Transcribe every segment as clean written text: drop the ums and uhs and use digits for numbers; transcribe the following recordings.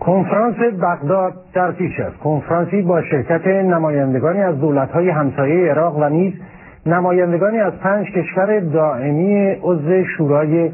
کنفرانس بغداد در پیش است. کنفرانسی با شرکت نمایندگانی از دولت‌های همسایه عراق و نیز نمایندگانی از 5 کشور دائمی عضو شورای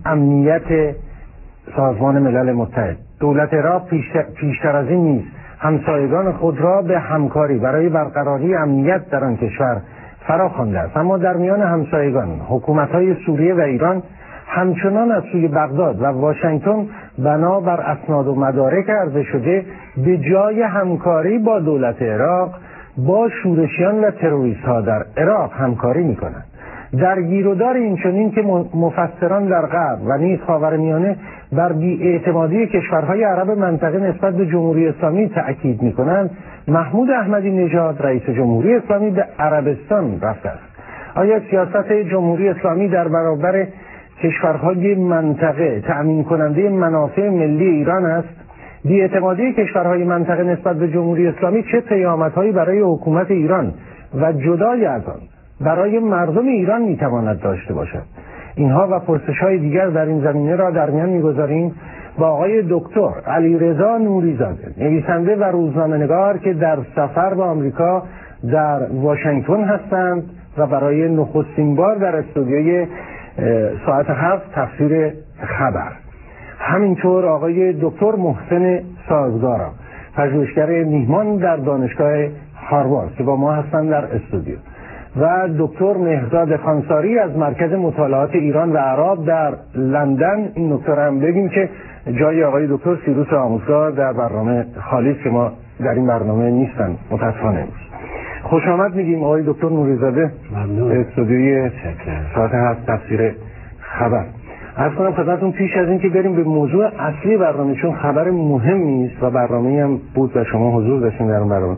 امنیت سازمان ملل متحد. دولت عراق پیشتر از این نیز همسایگان خود را به همکاری برای برقراری امنیت در آن کشور فراخوانده است. اما در میان همسایگان حکومت‌های سوریه و ایران همچنان از سوی بغداد و واشنگتن بنا بر اسناد و مدارک عرضه شده به جای همکاری با دولت عراق با شورشیان و تروریست ها در عراق همکاری می کنند. در گیر و دار این چنین که مفسران در غرب و نیز خاورمیانه بر بی‌اعتمادی کشورهای عرب منطقه نسبت به جمهوری اسلامی تأکید می کنند، محمود احمدی نژاد رئیس جمهوری اسلامی به عربستان رفته است. آیا سیاست جمهوری اسلامی در برابر کشورهای منطقه تأمین کننده منافع ملی ایران است؟ بی‌اعتمادی کشورهای منطقه نسبت به جمهوری اسلامی چه پیامدهایی برای حکومت ایران و جدای از آن برای مردم ایران میتواند داشته باشد؟ اینها و پرسش‌های دیگر در این زمینه را در میان می‌گذاریم با آقای دکتر علیرضا نوری‌زاده، نویسنده و روزنامه‌نگار که در سفر به آمریکا در واشنگتن هستند و برای نخستین بار در استودیوی ساعت 7 تفسیر خبر. همینطور آقای دکتر محسن سازگارا، پژوهشگر میهمان در دانشگاه هاروارد که با ما هستند در استودیو، و دکتر مهرداد خانساری از مرکز مطالعات ایران و عرب در لندن. این نکته هم بگیم که جای آقای دکتر سیروس آموزگار در برنامه خالی است که ما در این برنامه نیستن متاسفانه. خوش آمد میگیم آقای دکتر نوری‌زاده. ممنون. استودیوی ساعت 7 تفسیر خبر. عرض کنم خدمتتون پیش از این که بریم به موضوع اصلی برنامه، چون خبر مهمی است و برنامه‌ای هم بود و شما حضور داشتین در اون برنامه،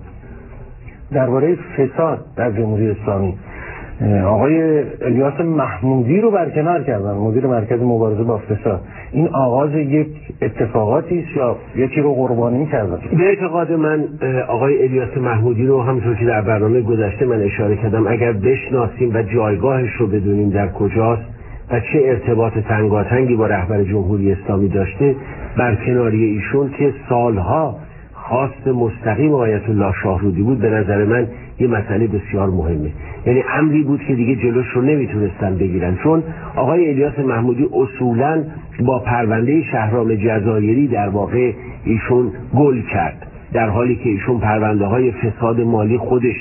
درباره فساد در جمهوری اسلامی. آقای الیاس محمودی رو برکنار کردن، مدیر مرکز مبارزه با فساد. این آغاز یک اتفاقاتی است یا یکی رو قربانی کردن؟ به اعتقاد من آقای الیاس محمودی رو همونطور که در برنامه گذشته من اشاره کردم، اگر بشناسیم و جایگاهش رو بدونیم در کجاست و چه ارتباط تنگاتنگی با رهبر جمهوری اسلامی داشته، برکناری ایشون که سالها خواست مستقیم آیت الله شاهرودی بود، به نظر من یه مسئله بسیار مهمه. یعنی امری بود که دیگه جلوش رو نمیتونستن بگیرن، چون آقای الیاس محمودی اصولاً با پرونده شهرام جزایری در واقع ایشون گل کرد، در حالی که ایشون پرونده های فساد مالی خودش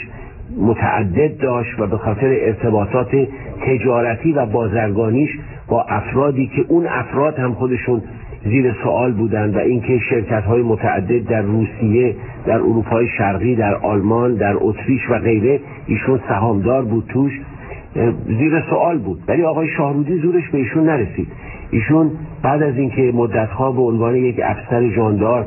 متعدد داشت و به خاطر ارتباطات تجارتی و بازرگانیش با افرادی که اون افراد هم خودشون زیر سوال بودند و اینکه شرکت‌های متعدد در روسیه، در اروپای شرقی، در آلمان، در اتریش و غیره ایشون سهامدار بود، توش زیر سوال بود. ولی آقای شاهرودی زورش به ایشون نرسید. ایشون بعد از اینکه مدت‌ها به عنوان یک افسر ژاندارم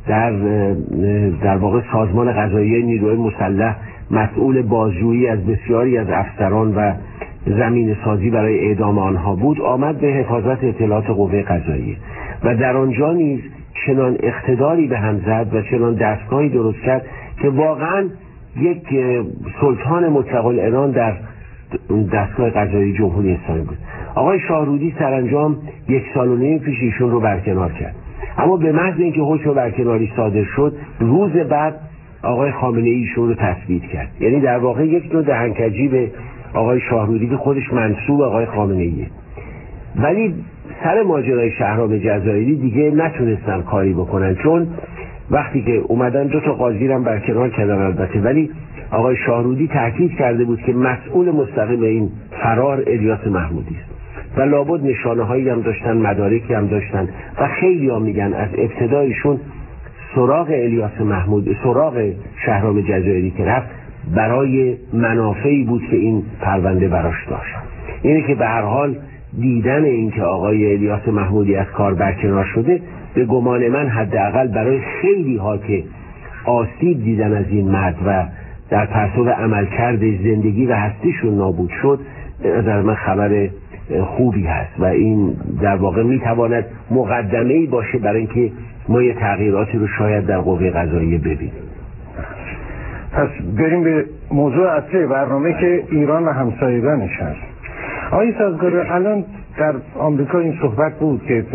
در واقع سازمان قضاییه نیروی مسلح مسئول بازجویی از بسیاری از افسران و زمین سازی برای اعدام آنها بود، آمد به حفاظت اطلاعات قوه قضاییه و در آنجا نیز چنان اقتداری به هم زد و چنان دستگاهی درست کرد که واقعا یک سلطان مطلق العنان در دستگاه قضایی جمهوری اسلامی بود. آقای شاهرودی سرانجام 1.5 سال پیش ایشون رو برکنار کرد، اما به محض اینکه حکم برکناری صادر شد، روز بعد آقای خامنه‌ای ایشون رو تثبیت کرد. یعنی در واقع یک نوع دهنکجی به آقای شاهرودی که خودش منسوب آقای خامنه‌ایه. ولی سر ماجرای شهرام جزایری دیگه نتونستن کاری بکنن، چون وقتی که اومدن 2 تا قاضی رو برکنار کردن البته، ولی آقای شاهرودی تاکید کرده بود که مسئول مستقیم این فرار الیاس محمودی است و لابد نشانه‌هایی هم داشتن، مدارکی هم داشتن و خیلی ها میگن از ابتدایشون سراغ الیاس محمود، سراغ شهرام جزایری که رفت برای منافعی بود که این پرونده براش داشت. اینه که به هر حال دیدن این که آقای الیاس محمودی از کار برکنار شده، به گمان من حداقل برای خیلی ها که آسیب دیدن از این مرد و در پرتو عملکرد زندگی و هستیشون نابود شد، به نظر من خبر خوبی هست و این در واقع میتواند مقدمه‌ای باشه برای اینکه ما یه تغییراتی رو شاید در قوه قضاییه ببینیم. پس بریم به موضوع اصلی برنامه که ایران و همسایگانش هست. آقای سازگار، الان در آمریکا این صحبت بود که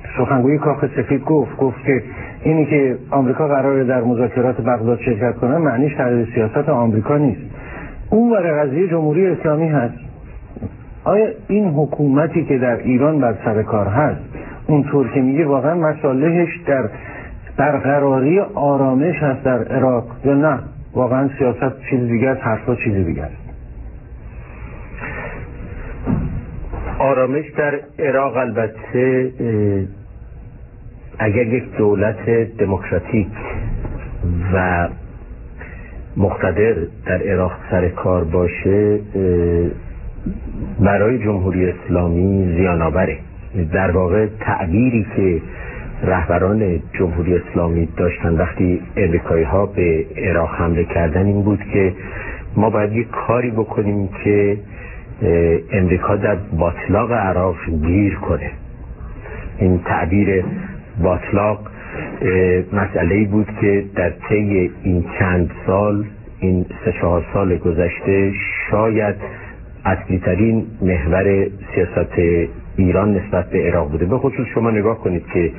سخنگوی کاخ سفید گفت که اینی که آمریکا قراره در مذاکرات بغداد شرکت کنه معنیش تغییر سیاست آمریکا نیست. اون ور قضیه جمهوری اسلامی هست. آیا این حکومتی که در ایران بر سر کار هست اونطور که میگه واقعا مصالحش در برقراری آرامش هست در عراق یا نه واقعا سیاست چیز دیگه است، حرفا چیز دیگه است؟ آرامش در عراق البته اگر یک دولت دموکراتیک و مقتدر در عراق سر کار باشه برای جمهوری اسلامی زیان‌آوره. در واقع تعبیری که رهبران جمهوری اسلامی داشتن وقتی امریکایی‌ها به عراق حمله کردن این بود که ما باید یک کاری بکنیم که امریکا در باطلاق عراق گیر کنه. این تعبیر باطلاق مسئله‌ای بود که در طی این چند سال، این 3-4 سال گذشته، شاید اصلی ترین محور سیاست ایران نسبت به عراق بوده. به خصوص شما نگاه کنید که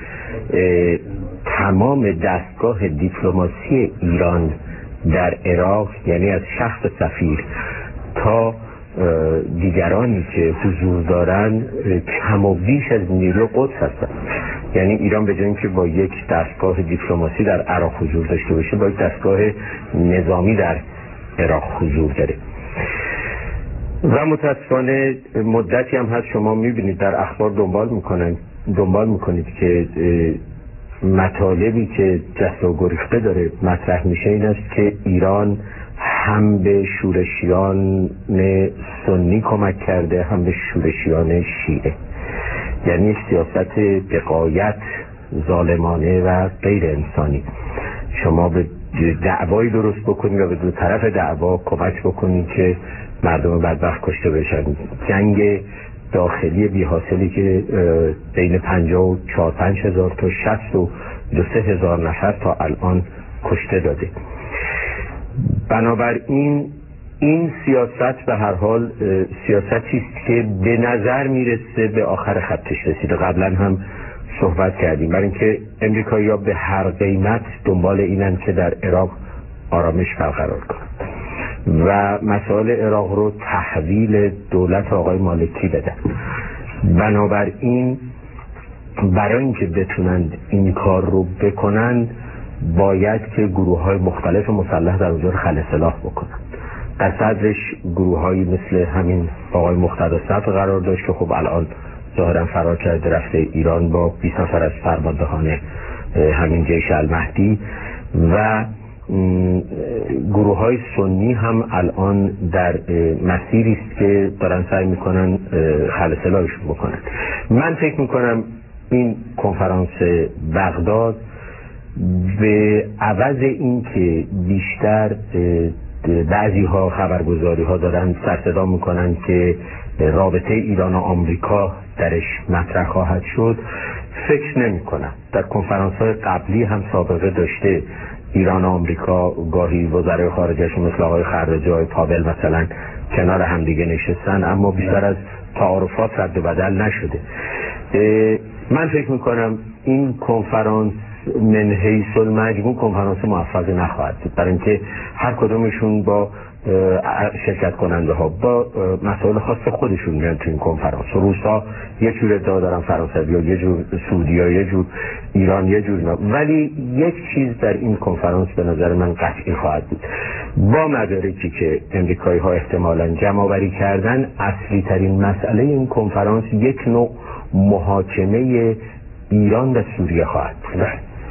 تمام دستگاه دیپلماسی ایران در عراق، یعنی از شخص سفیر تا دیگرانی که حضور دارن، کم و بیش از نیروی قدس هستن. یعنی ایران به جای اینکه با یک دستگاه دیپلماسی در عراق حضور داشته باشه، با یک دستگاه نظامی در عراق حضور داره. و متاسفانه مدتی هم هست شما میبینید در اخبار دنبال میکنید که مطالبی که جست و گریخته داره مطرح میشه این است که ایران هم به شورشیان سنی کمک کرده، هم به شورشیان شیعه. یعنی سیاست به غایت ظالمانه و غیر انسانی. شما به دعوایی درست بکنید و به دو طرف دعوا کمک بکنید که مردم بدبخت کشته بشن. جنگ داخلی بی حاصلی که بین 54-5 هزار تا 62-3 هزار نفر تا الان کشته داده. بنابراین این سیاست به هر حال سیاستی است که به نظر میرسه به آخر خطش رسیده. قبلا هم صحبت کردیم برای اینکه امریکایی‌ها به هر قیمت دنبال اینن که در عراق آرامش برقرار کنند و مسائل عراق رو تحویل دولت آقای مالکی بدن. بنابراین برای اینکه بتونند این کار رو بکنند باید که گروه‌های مختلف مسلح در اونجا خلع سلاح بکنند. در صدرش گروه‌هایی مثل همین آقای مقتدی صدر قرار داشت که خب الان ظاهرا فرار کرده رفته ایران با 20 نفر از فرماندهان همین جیش المهدی، و گروه‌های سنی هم الان در مسیری است که دارن سعی میکنن خلع سلاحشون بکنن. من فکر میکنم این کنفرانس بغداد به عوض این که بیشتر بعضی ها خبرگزاری ها دارن سرصدا میکنن که رابطه ایران و آمریکا درش مطرح خواهد شد، فکر نمی کنم. در کنفرانس های قبلی هم سابقه داشته ایران و آمریکا گاهی وزرای خارجه‌اش مثل آقای خرجی، آقای پاول مثلا کنار هم دیگه نشستن، اما بیشتر از تعارفات رد و بدل نشده. من فکر میکنم این کنفرانس من حیث المجموع کنفرانس موفقی نخواهد بود، برای اینکه هر کدومشون با شرکت کننده ها با مسائل خاص خودشون میان تو این کنفرانس. روسا یه جور ادعا دارن، فرانسوی ها یه جور، سعودی ها یه جور، ایران یه جور. ولی یک چیز در این کنفرانس به نظر من قطعی خواهد بود، با مدارکی که امریکایی ها احتمالاً جمع آوری کردن، اصلی ترین مسئله این کنفرانس یک نوع محاکمه ایران و سوریه خواهد بود.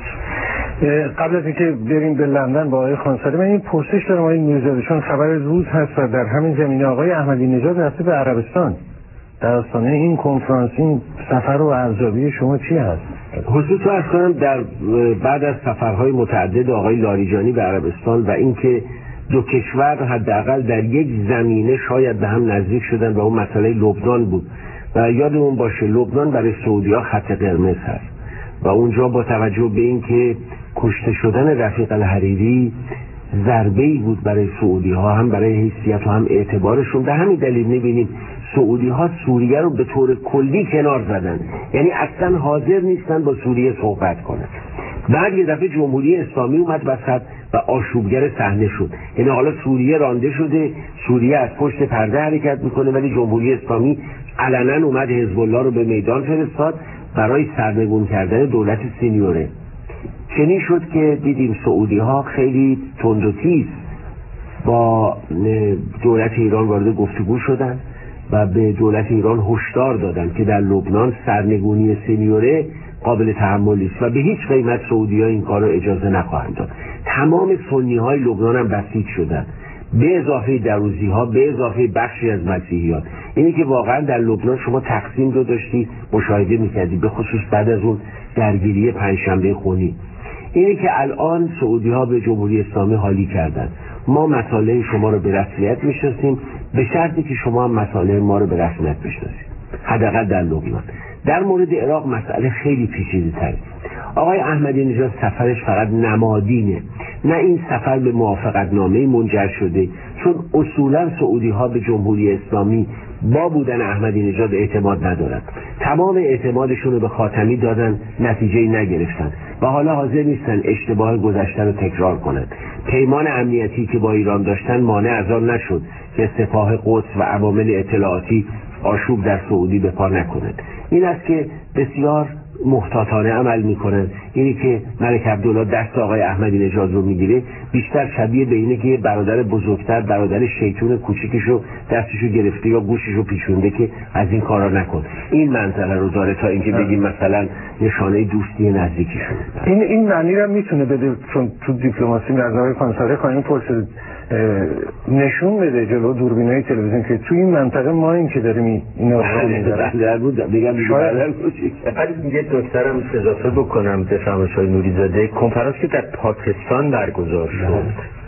قبل از اینکه بریم به لندن با آقای خانساری، من این پرسش دارم آقای میرزادی، چون خبر روز هست و در همین زمینه آقای احمدی نژاد رفته به عربستان. در آستانه این کنفرانس این سفر و ارزیابی شما چی هست؟ خصوص رو عرض کنم در بعد از سفرهای متعدد آقای لاریجانی به عربستان و اینکه دو کشور حداقل در یک زمینه شاید به هم نزدیک شدن و اون مسئله لبنان بود و یادمون باشه لبنان برای سعودی‌ها خط قرمز هست و اونجا با توجه به اینکه کشته شدن رفیق الحریری ضربه‌ای بود برای سعودی ها، هم برای حیثیت و هم اعتبارشون. به همین دلیل می‌بینیم سعودی ها سوریه رو به طور کلی کنار زدن، یعنی اصلا حاضر نیستن با سوریه صحبت کنن. بعد یه دفعه جمهوری اسلامی اومد وسط و آشوبگر صحنه شد، یعنی حالا سوریه رانده شده، سوریه از پشت پرده حرکت میکنه، ولی جمهوری اسلامی علنا اومد حزب الله رو به میدان فرستاد برای سرنگون کردن دولت سینیوره. چنین شد که دیدیم سعودی ها خیلی تند و تیز با دولت ایران وارد گفتگو شدن و به دولت ایران هشدار دادن که در لبنان سرنگونی سینیوره قابل تحمل نیست و به هیچ قیمت سعودی ها این کار رو اجازه نخواهند داد. تمام سنی های لبنان هم بسیج شدن، به اضافه دروزی ها، به اضافه بخشی از مسیحیان. اینی که واقعا در لبنان شما تقسیم رو داشتی مشاهده میکردی، به خصوص بعد از اون درگیری پنجشنبه خونی. اینی که الان سعودی ها به جمهوری اسلامی حالی کردن، ما مسائل شما رو به رسمیت میشناسیم به شرطی که شما هم مسائل ما رو به رسمیت بشناسید، حداقل در لبنان. در مورد عراق مسئله خیلی پیچیده‌تره. آقای احمدی نژاد سفرش فقط نمادینه، نه این سفر به موافقتنامه منجر شده، چون اصولا سعودی ها به جمهوری اسلامی با بودن احمدی نژاد اعتماد ندارن. تمام اعتمادشون رو به خاتمی دادن، نتیجه‌ای نگرفتن و حالا حاضر نیستن اشتباه گذشته رو تکرار کنن. پیمان امنیتی که با ایران داشتن مانع از آن نشد که سپاه قدس و عوامل اطلاعاتی آشوب در سعودی به پا نکنند. این است که بسیار محتاطانه عمل میکنن. اینی که ملک عبدالله دست آقای احمدی نژاد رو میگیره بیشتر شبیه به اینه که برادر بزرگتر برادر شیطون کوچیکشو دستشو گرفته یا گوششو پیچونده که از این کارا نکن. این منظره رو داره تا اینکه بگیم مثلا نشانه دوستی نزدیکی شده. این معنی رو میتونه بده، چون تو دیپلماسی از آقای خانساری خواهیم پرسید، نشون بده جلو دوربینای تلویزیون که تو این منطقه ما این که داریم اینا رو میگم یه دکترم اضافه بکنم به فرمایش های نوری‌زاده. کنفرانسی که در پاکستان برگزار شد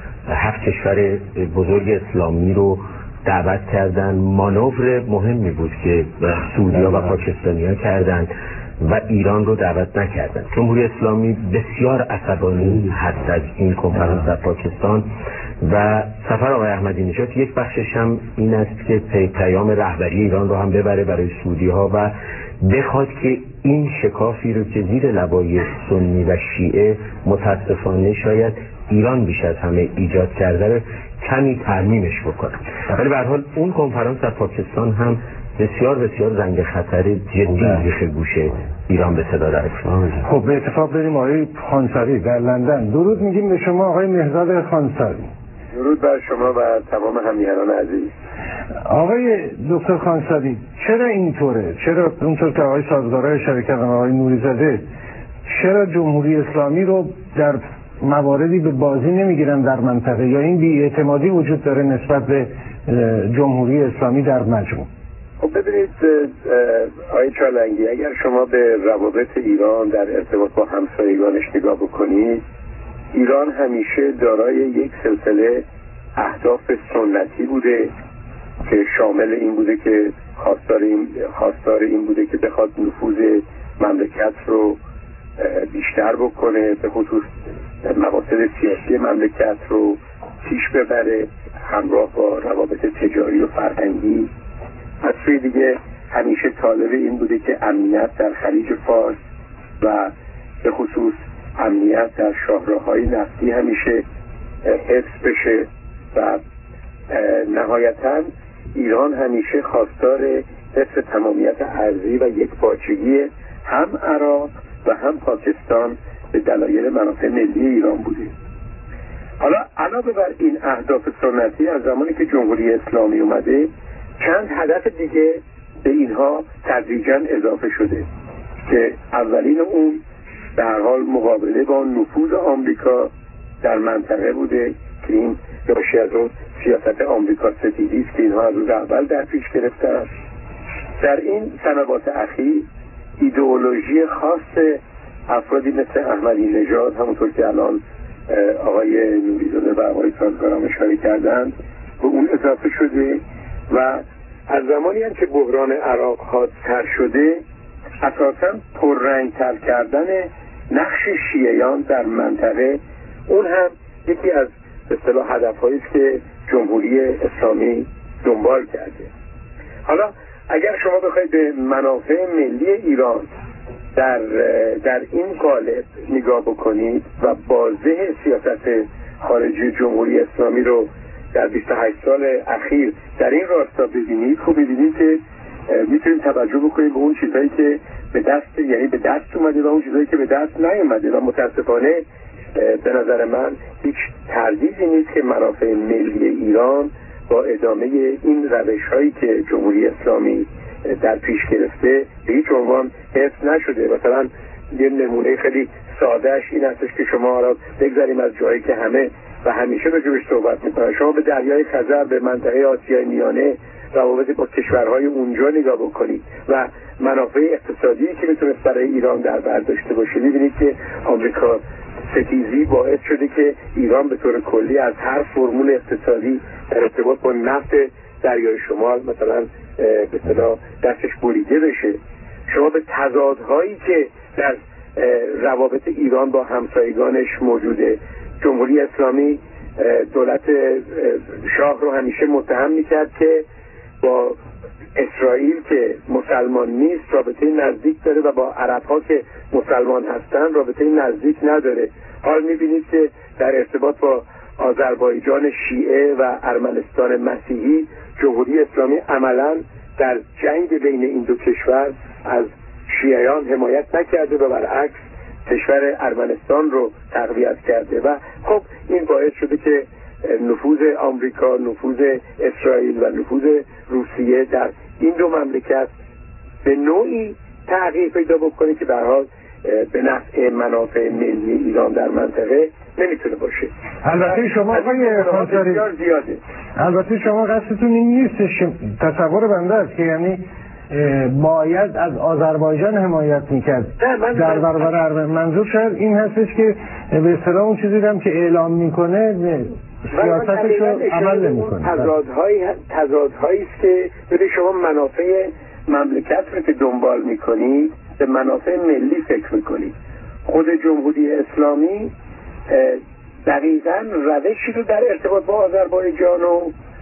7 کشور بزرگ اسلامی رو دعوت کردن. مانور مهمی بود که سعودی‌ها و پاکستانی‌ها کردند و ایران رو دعوت نکردند. جمهوری اسلامی بسیار عصبانی هست از این کنفرانس در پاکستان و سفر آقای احمدی نژاد یک بخشش هم این است که پیام رهبری ایران رو هم ببره برای سعودی‌ها و بخواد که این شکافی رو که زیر لوای سنی و شیعه متاسفانه شاید ایران بیش از همه ایجاد کرده رو کمی ترمیمش بکنه. ولی به هر حال اون کنفرانس در پاکستان هم بسیار بسیار زنگ خطر جدی ریخ گوشه ایران به صدا در افتاد. خب به اتفاق بریم آقای خانساری در لندن. درود میگیم به شما آقای مهرزاد خانساری. درود بر شما و تمام همیهنان عزیز. آقای دکتر خانساری چرا اینطوره؟ چرا اونطور که آقای سازگارای اشاره کردن آقای نوری‌زاده، چرا جمهوری اسلامی رو در مواردی به بازی نمیگیرن در منطقه، یا این بی‌اعتمادی وجود داره نسبت به جمهوری اسلامی در مجموع؟ خب ببینید آقای چالنگی، اگر شما به روابط ایران در ارتباط با همسایگانش نگاه بکنید، ایران همیشه دارای یک سلسله اهداف سنتی بوده که شامل این بوده که خواستار این بوده که بخواد نفوذ مملکت رو بیشتر بکنه، به خصوص مقاصد سیاسی مملکت رو پیش ببره همراه با روابط تجاری و فرهنگی. از سوی دیگه همیشه طالب این بوده که امنیت در خلیج فارس و به خصوص امنیت در شاهراه‌های نفتی همیشه حفظ بشه و نهایتاً ایران همیشه خواستار حفظ تمامیت ارضی و یکپارچگی هم عراق و هم پاکستان به دلایل منافع ملی ایران بوده. حالا علاوه بر این اهداف سنتی، از زمانی که جمهوری اسلامی اومده چند هدف دیگه به اینها تدریجاً اضافه شده که اولین اون به هر حال مقابله با نفوذ آمریکا در منطقه بوده که این ناشی از اون سیاست آمریکا ستیزی است که اینها از روز اول در پیش گرفتن. در این سنوات اخیر ایدئولوژی خاص افرادی مثل احمدی نژاد، همونطور که الان آقای نوری‌زاده و آقای سازگاران اشاره کردند، به اون اضافه شده و از زمانی هم که بحران عراق حادتر شده اساساً پررنگ‌تر کردن نقش شیعیان در منطقه، اون هم یکی از به اصطلاح هدف‌هایی است که جمهوری اسلامی دنبال کرده. حالا اگر شما بخواید به منافع ملی ایران در این قالب نگاه بکنید و بازه سیاست خارجی جمهوری اسلامی رو در 28 سال اخیر در این راستا ببینید، خب ببینید که میتونید توجه بکنید به اون چیزایی که به دست اومده و اون چیزایی که به دست نیومده و متاسفانه به نظر من هیچ تردیدی نیست که منافع ملی ایران با ادامه این روش‌هایی که جمهوری اسلامی در پیش گرفته به هیچ عنوان حفظ نشده. مثلا یه نمونه خیلی سادهش این هستش که شما را بگذاریم از جایی که همه و همیشه راجعش صحبت میکنن، شما به دریای خزر، به منطقه آسیای میانه، روابط با کشورهای اونجا نگاه بکنید و منافع اقتصادی که میتونه برای ایران در بر داشته باشه، میبینید که آمریکا ستیزی باعث شده که ایران به طور کلی از هر فرمول اقتصادی در ارتباط با نفت دریای شمال مثلا به اصطلاح دستش بریده بشه. شما به تضادهایی که در روابط ایران با همسایگانش موجوده، جمهوری اسلامی دولت شاه رو همیشه متهم میکرد که با اسرائیل که مسلمان نیست رابطه نزدیک داره و با عرب ها که مسلمان هستن رابطه نزدیک نداره. حال میبینید که در ارتباط با آذربایجان شیعه و ارمنستان مسیحی جمهوری اسلامی عملا در جنگ بین این دو کشور از شیعیان حمایت نکرده و برعکس کشور ارمنستان رو تقویت کرده و خب این باعث شده که نفوذ آمریکا، نفوذ اسرائیل و نفوذ روسیه در این دو مملکت به نوعی تغییر پیدا بکنه که به هر حال به نفع منافع ملی ایران در منطقه نمیتونه باشه. البته شما زیاده. البته شما قصدتون این نیستش، تصور بنده است که یعنی باید از آذربایجان حمایت میکرد در برابر منظور شاید این هستش که به اصطلاح اون چیزی هم که اعلام میکنه سیاستش رو عمل نمیکنه. تضادهایی است که ببینید شما منافع مملکت رو که دنبال میکنید به منافع ملی فکر میکنید. خود جمهوری اسلامی دقیقاً روشی رو در ارتباط با آذربایجان و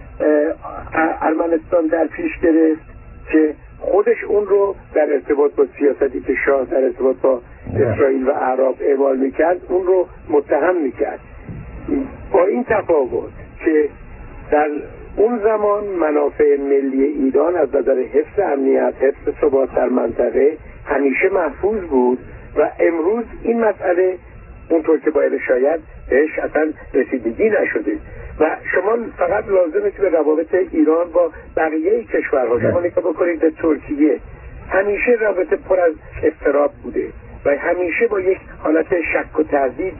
ارمنستان در پیش گرفت که خودش اون رو در ارتباط با سیاستی که شاه در ارتباط با اسرائیل و اعراب اعمال میکرد اون رو متهم میکرد، با این تفاوت که در اون زمان منافع ملی ایران از نظر حفظ امنیت، حفظ ثبات در منطقه همیشه محفوظ بود و امروز این مسئله اونطور که باید شاید بهش اصلا رسیدگی نشده و شما فقط لازمه که به روابط ایران با بقیه کشورها شما نگاه بکنید. به ترکیه همیشه رابطه پر از اضطراب بوده و همیشه با یک حالت شک و تردید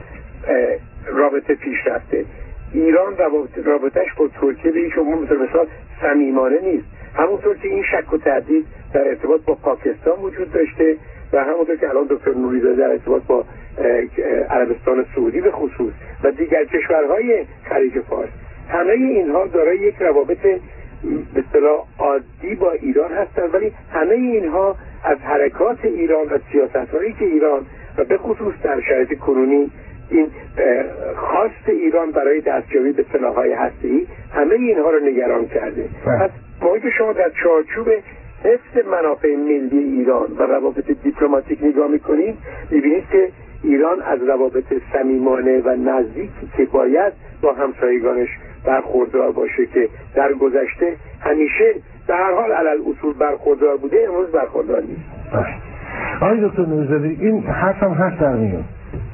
رابطه پیش رفته. ایران رابطش با ترکیه به هیچ عنوان مثلا صمیمانه نیست، همونطور که این شک و تردید در ارتباط با پاکستان وجود داشته و همونطور که الان دکتر نوریزاده در ارتباط با عربستان سعودی به خصوص و دیگر کشورهای خلیج فارس، همه اینها دارای یک روابط به اصطلاح عادی با ایران هستند، ولی همه اینها از حرکات ایران و سیاست‌هایی که ایران و به خصوص در شرایط کنونی این خواست ایران برای دستیابی به سلاح‌های هسته‌ای همه اینها رو نگران کرده. پس ما که شما در چارچوب حفظ منافع ملی ایران و روابط دیپلماتیک نگاه می‌کنید، می‌بینید که ایران از روابط صمیمانه و نزدیکی که باید با همسایگانش برخوردار باشه که در گذشته همیشه به هر حال علل اصول برخوردار بوده، امروز برخوردار نیست. آقای دکتر نوریزاده این حرف هم هست در میون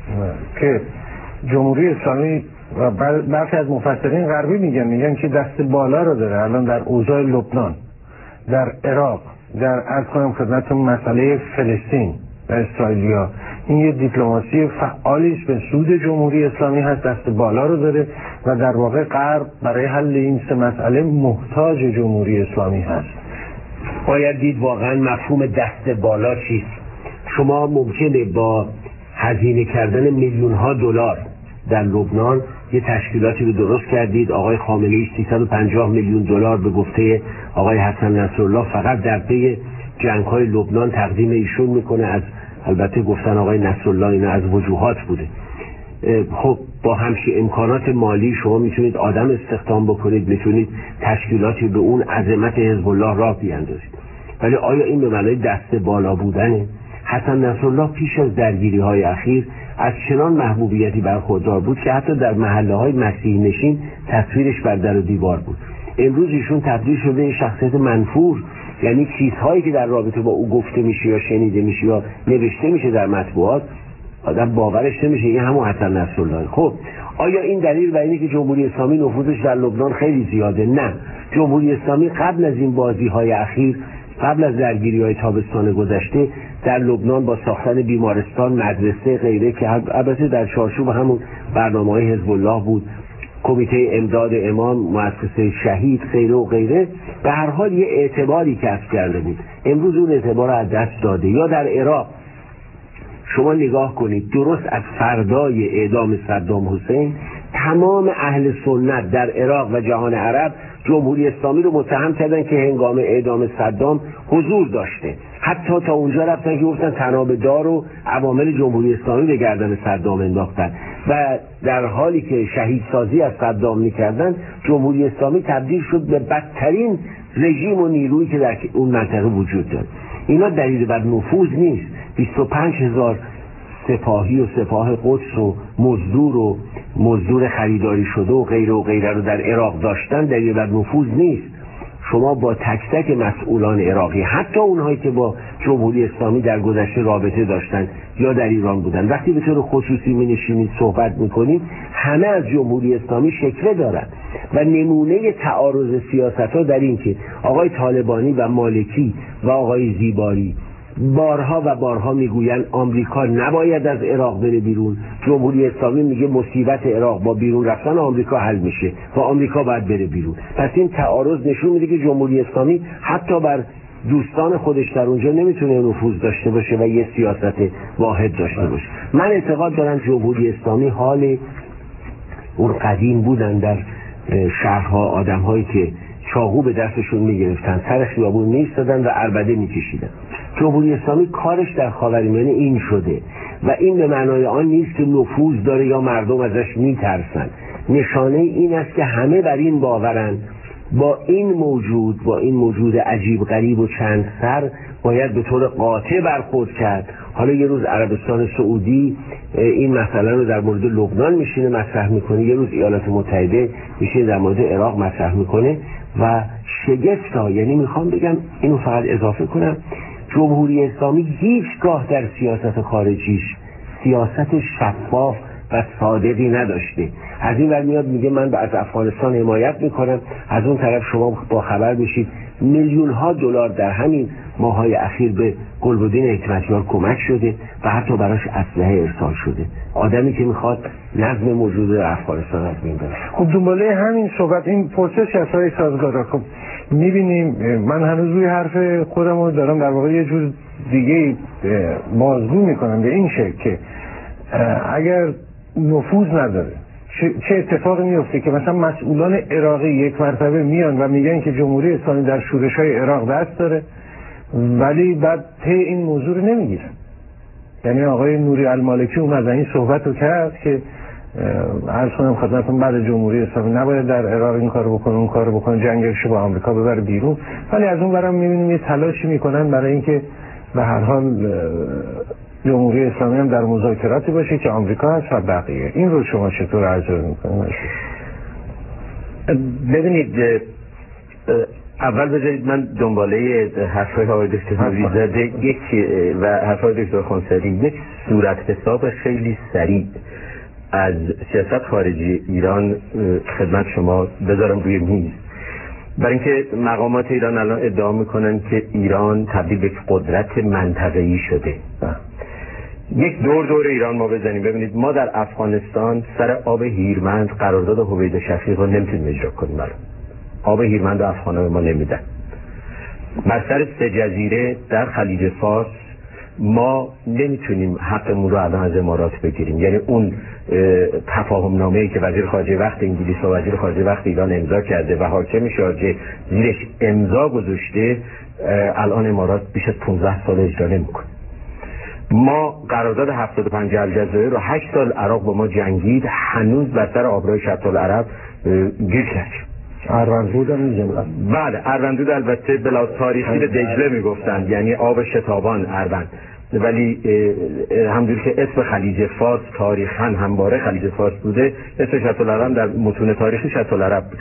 که جمهوری اسلامی و برخی از مفسرین غربی میگن که دست بالا رو داره الان در اوضاع لبنان، در عراق، در عرض کنم خدمتتون مسئله فلسطین و اسرائیلیا. این یه دیپلماسی فعالی است به سود جمهوری اسلامی هست، دست بالا رو داره و در واقع غرب برای حل این سه مسئله محتاج جمهوری اسلامی هست. باید دید واقعا مفهوم دست بالا چیست. شما ممکنه با هزینه کردن میلیون ها دلار در لبنان یه تشکیلاتی رو درست کردید. آقای خامنه‌ای 350 میلیون دلار به گفته آقای حسن نصرالله فقط در پی جنگ‌های لبنان تقدیم ایشون میکنه. از البته گفتن آقای نصرالله اینا از وجوهات بوده. خب با همچین امکانات مالی شما میتونید آدم استخدام بکنید، میتونید تشکیلاتی به اون عظمت حزب الله راه بیاندازید. ولی آیا این به معنای دست بالا بودنه؟ حسن نصرالله پیش از درگیری های اخیر از چنان محبوبیتی برخوردار بود که حتی در محله های مسیحی نشین تصویرش بر در و دیوار بود. امروز ایشون تبدیل شده به شخصیت منفور، یعنی چیزهایی که در رابطه با او گفته میشه یا شنیده میشه یا نوشته میشه در مطبوعات آدم باورش نمیشه این همون حسن نصرالله. خب آیا این دلیل بر اینه که جمهوری اسلامی نفوذش در لبنان خیلی زیاده؟ نه. جمهوری اسلامی قبل از این بازی‌های اخیر، قبل از درگیری‌های تابستان گذشته در لبنان با ساختن بیمارستان، مدرسه، غیره که البته در چارچوب همون برنامه‌های حزب الله بود، کمیته امداد امام، مؤسسه شهید، غیره و غیره، به هر حال یه اعتباری کسب کرده بود. امروز اون اعتبار رو از دست داده. یا در عراق شما نگاه کنید، درست از فردای اعدام صدام حسین تمام اهل سنت در عراق و جهان عرب جمهوری اسلامی رو متهم کردن که هنگام اعدام صدام حضور داشته، حتی تا اونجا رفتن که گفتن تنابه‌دار و عوامل جمهوری اسلامی به گردن صدام انداختن و در حالی که شهیدسازی از صدام میکردن جمهوری اسلامی تبدیل شد به بدترین رژیم و نیرویی که در اون منطقه وجود داشت. اینا دلیل بر نفوذ نیست. 25,000 سپاهی و سپاه قدس و مزدور خریداری شده و غیره رو در عراق داشتن دلیل بر نفوذ نیست. شما با تک تک مسئولان عراقی، حتی اونهایی که با جمهوری اسلامی در گذشته رابطه داشتن یا در ایران بودن، وقتی به طور خصوصی می‌نشینید صحبت می‌کنید، همه از جمهوری اسلامی شکوه دارن و نمونه تعارض سیاست‌ها در این که آقای طالبانی و مالکی و آقای زیباری بارها و بارها میگویند آمریکا نباید از عراق بره بیرون، جمهوری اسلامی میگه مصیبت عراق با بیرون رفتن آمریکا حل میشه و آمریکا باید بره بیرون. پس این تعارض نشون میده که جمهوری اسلامی حتی بر دوستان خودش در اونجا نمیتونه نفوذ داشته باشه و یه سیاست واحد داشته باشه. من اعتقاد دارم جمهوری اسلامی حال اون قدیم بودن در شهرها، آدم‌هایی که چاقو به دستشون میگرفتن، سر خیابون میایستادن و عربده میکشیدن. جمهوری اسلامی کارش در خاورمیانه این شده و این به معنای آن نیست که نفوذ داره یا مردم ازش میترسن. نشانه این است که همه بر این باورن با این موجود عجیب غریب و چند سر باید به طور قاطع برخورد کرد. حالا یه روز عربستان سعودی این مسئله رو در مورد لبنان میشینه مطرح میکنه، یه روز ایالات متحده میشینه در مورد عراق مطرح میکنه و شگفتا، یعنی میخوام بگم اینو فقط اضافه کنم، جمهوری اسلامی هیچگاه در سیاست خارجیش سیاست شفاف و صادقی نداشته. از این ور میاد میگه من از افغانستان حمایت میکنم، از اون طرف شما با خبر بشید میلیون ها دلار در همین ماهای اخیر به گلبدین حکمتیار کمک شده و حتی براش اسلحه ارسال شده. آدمی که میخواد نظم موجود در افغانستان از بین بره. خب دنباله همین صحبت این پرسش های سازگاره. خب میبینیم من هنوز روی حرف خودم رو دارم در واقع یه جور دیگه بازگو میکنم به این شکل که اگر نفوذ نداره چه اتفاقی میفته که مثلا مسئولان عراقی یک مرتبه میان و میگن که جمهوری اسلامی در شورش‌های عراق دست داره ولی بعد پی این موضوع رو نمیگیرن. یعنی آقای نوری المالکی اومد این صحبت رو کرد که عرض کنم خدمتتون بعد جمهوری اسلامی نباید در عراق این کارو بکنه اون کارو بکنه، جنگش با آمریکا ببره بیرون، ولی از اون برام میبینیم یه تلاشی میکنن برای اینکه به هر حال جمهوری اسلامی هم در مذاکراتی باشه که آمریکا هست و بقیه. این رو شما چطور ارزیابی میکنید؟ ببینید اول بذارید من دنباله حرفای آقای دکتر نوری‌زاده و حرفای دکتر خانسری یک صورت حساب خیلی سریع از سیاست خارجی ایران خدمت شما بذارم روی میز. برای اینکه مقامات ایران الان ادعا میکنن که ایران تبدیل به قدرت منطقه‌ای شده. یک دور ایران ما بزنیم ببینید ما در افغانستان سر آب هیرمند قرارداد هویدا شفیق رو نمیتونیم اجرا کنیم. آب هیرمند افغان‌ها ما نمیدن. بر سر 3 جزیره در خلیج فارس ما نمیتونیم حقمون رو الان از امارات بگیریم. یعنی اون تفاهم نامه‌ای که وزیر خارجه وقت انگلیس و وزیر خارجه وقت ایران امضا کرده و حاکم شارجه زیرش امضا گذاشته، الان امارات بیش از 15 سال اجرا نمیکنه. ما قرارداد 75 الجزایر رو 8 سال عراق با ما جنگید، هنوز بر سر آبراه شط العرب گیر کرد. اروندرود هم میزن. بله اروندرود البته بلا تاریخی به دجله میگفتند، یعنی آب شتابان اروند، ولی همونجوری که اسم خلیج فارس تاریخاً همواره خلیج فارس بوده، اسم شط العرب در متون تاریخی شط العرب بوده.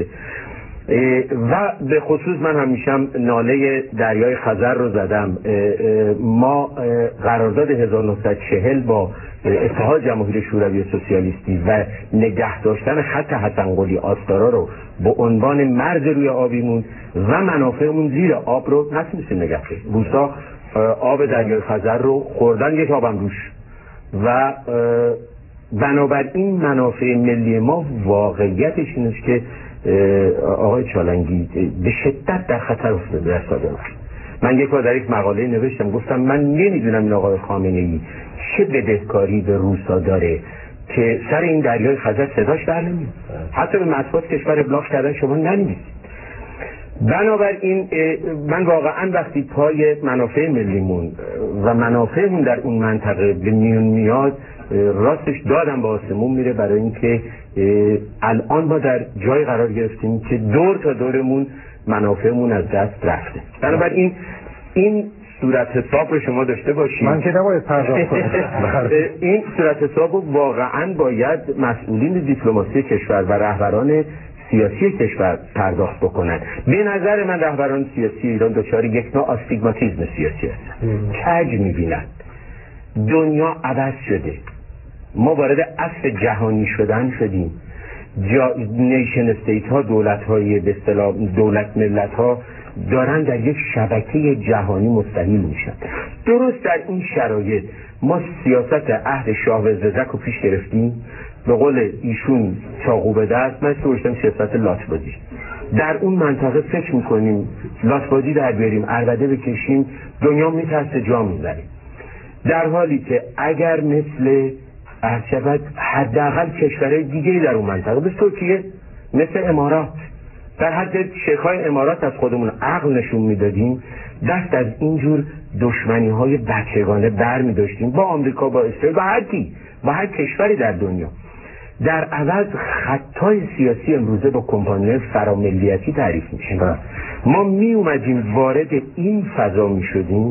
و به خصوص من همیشه ناله دریای خزر رو زدم. ما قرارداد 1940 با اتحاد جماهیر شوروی سوسیالیستی و نگه داشتن خط حسن قلی آستارا رو به عنوان مرز روی آبیمون و منافعمون زیر آب رو نتونستیم نگه داریم. روسا آب دریای خزر رو خوردن، یک آبم روش، و بنابراین منافع ملی ما واقعیتش اینه که آقای چالنگی به شدت در خطر افتاده در سال آینده. من یک بار در یک مقاله نوشتم، گفتم من نمیدونم این آقای خامنه‌ای چه بدهکاری به روسا داره که سر این دریای خزر صداش در نمیاد، حتی به مطبوعات کشور ابلاغ کردن شما نمیدید. بنابراین من واقعا وقتی پای منافع ملیمون و منافعمون در اون منطقه به میون میاد، راستش دادم به آسمون میره، برای اینکه الان ما در جای قرار گرفتیم که دور تا دورمون منافعمون از دست رفته. بنابراین این صورت حساب رو شما داشته باشید. من که نباید پرداخت کنم. این صورت حساب رو واقعا باید مسئولین دیپلماسی کشور و رهبران سیاسی کشور پرداخت بکنن. به نظر من رهبران سیاسی ایران دچار یک نوع آستیگماتیسم سیاسی هستن. کج میبینن. دنیا عوض شده، ما وارد عصر جهانی شدن شدیم. نیشن استیت ها، دولت های به اصطلاح دولت ملت ها دارن در یک شبکه جهانی مستحیل میشن. درست در این شرایط ما سیاست عهد شاه و زدک رو پیش گرفتیم، به قول ایشون چاقو به دست، من سوشتم سیاست لاتبازی. در اون منطقه فکر میکنیم لاتبازی در بیاریم، عربده بکشیم، دنیا میترسه جا میبریم، در حالی که اگر مثل شود حداقل کشورهای دیگه در اون منطقه، مثل ترکیه، مثل امارات، در حد شیخ‌های امارات از خودمون عقل نشون میدادیم، دست از اینجور دشمنی های بچگانه بر می داشتیم با آمریکا، با اسرائیل، با هر کشوری در دنیا. در عوض خطای سیاسی امروزه با کمپانی‌های فراملیتی تعریف میشه. ما می اومدیم وارد این فضا می شدیم،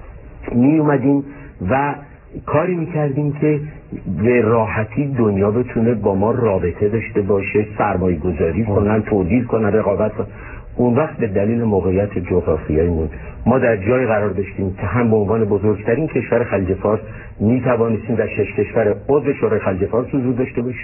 می اومدیم و کاری میکردیم که به راحتی دنیا بتونه با ما رابطه داشته باشه، سرمایه گذاری کنن، تولید کنن، رقابت کنن. اون وقت به دلیل موقعیت جغرافیاییمون ما در جای قرار داشتیم که هم به عنوان بزرگترین کشور خلیج فارس میتوانستیم در 6 کشور عضو شورای خلیج فارس حضور داشته باشیم،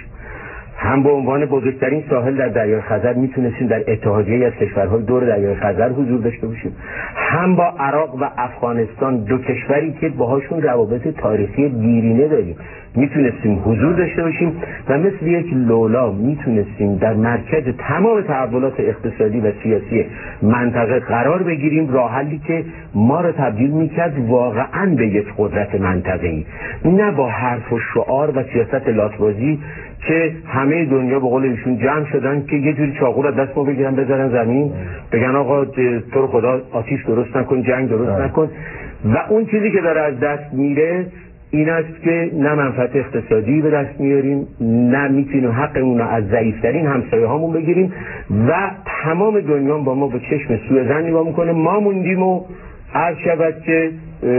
هم به عنوان بزرگترین ساحل در دریای خزر میتونستیم در اتحادیه از کشورهای دور دریای خزر حضور داشته باشیم، هم با عراق و افغانستان، دو کشوری که باهاشون روابط تاریخی دیرینه داریم، میتونستیم حضور داشته باشیم و مثل یک لولا میتونستیم در مرکز تمام تحولات اقتصادی و سیاسی منطقه قرار بگیریم، راه حلی که ما رو تبدیل میکرد واقعا به یک قدرت منطقه‌ای، نه با حرف و شعار و سیاست لاتبازی که همه دنیا به قول ایشون جمع شدن که یه جوری چاقو رو دست ما بگیرن بذارن زمین، بگن آقا تو رو خدا آتیش درست نکن، جنگ درست نکن. و اون چیزی که داره از دست میره این است که نه منفعت اقتصادی به دست میاریم، نه میتونیم حقمون رو از ضعیفترین همسایه هامون بگیریم و تمام دنیا با ما به چشم سوءظن نگاه میکنه. ما موندیم و عرض شود که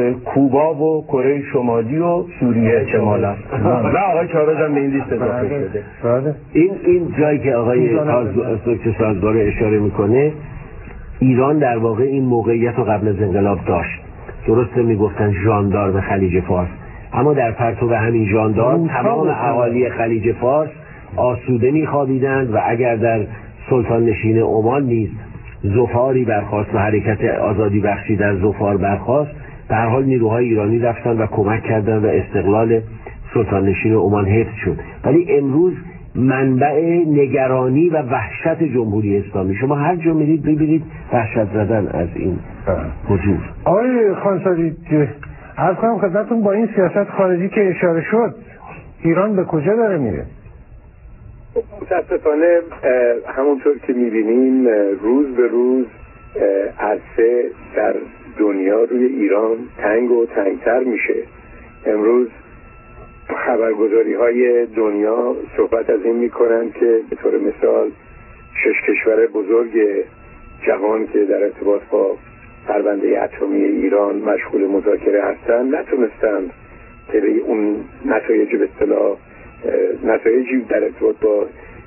کوبا و کره شمالی و سوریه احتمالاً و آقای چاوز هم به این لیست اضافه شده. این جایی که آقای سازگار اشاره میکنه، ایران در واقع این موقعیت رو قبل از انقلاب داشت. درسته میگفتن ژاندارم خلیج فارس، اما در پرتو همین ژاندارم تمام اهالی خلیج فارس آسوده میخوابیدند و اگر در سلطان نشین عمان نیز ظفاری برخاست و حرکت آزادی بخشی در ظفار برخاست، در حال نیروهای ایرانی رفتن و کمک کردن و استقلال سلطان نشین عمان حفظ شد. ولی امروز منبع نگرانی و وحشت جمهوری اسلامی، شما هر جا میرید ببینید وحشت زدن از این حضور. آقای خانساری عرض کنم خدمتتون، با این سیاست خارجی که اشاره شد ایران به کجا داره میره؟ متاسفانه همونطور که میبینیم روز به روز عرصه در دنیا روی ایران تنگ و تنگتر میشه. امروز خبرگزاری های دنیا صحبت از این میکنن که به طور مثال 6 کشور بزرگ جهان که در ارتباط با پرونده اتمی ایران مشغول مذاکره هستند نتونستند که اون نتایج به اصطلاح نتایجی در ارتباط با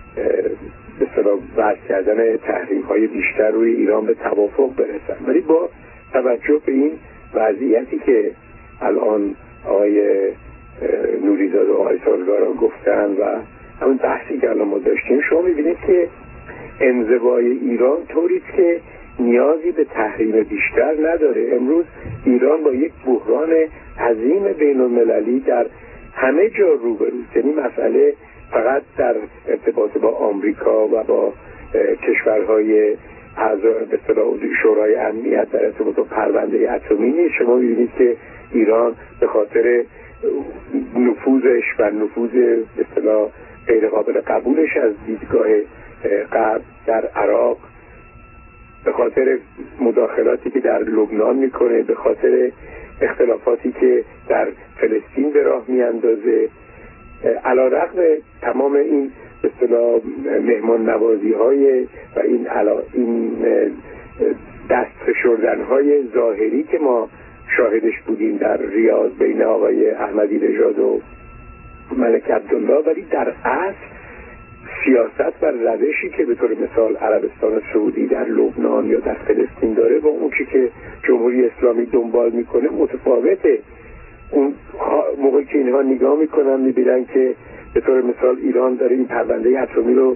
به اصطلاح وضع کردن تحریم های بیشتر روی ایران به توافق برسن. ولی با توجه به این وضعیتی که الان آقای نوریزاده و آقای سالگارا گفتن و همون بحثی که الان ما داشتیم، شما میبینید که انزوای ایران طوریست که نیازی به تحریم بیشتر نداره. امروز ایران با یک بحران عظیم بین المللی در همه جا روبروست. یعنی مسئله فقط در ارتباط با آمریکا و با کشورهای اعضای به اصطلاح شورای امنیت در ارتباط با پرونده اتمی نیست. شما می‌بینید که ایران به خاطر نفوذش و نفوذ به اصطلاح غیر قابل قبولش از دیدگاه غرب در عراق، به خاطر مداخلاتی که در لبنان میکنه، به خاطر اختلافاتی که در فلسطین به راه میاندازه، علیرغم تمام این به اصطلاح مهمان نوازی های و این دست فشردن های ظاهری که ما شاهدش بودیم در ریاض بین آقای احمدی نژاد و ملک عبدالله، ولی در اصل سیاست و روشی که به طور مثال عربستان سعودی در لبنان یا در فلسطین داره با اون چی که جمهوری اسلامی دنبال میکنه متفاوته. اون موقعی که اینها نگاه میکنن میبینن که به طور مثال ایران داره این پرونده اتمی رو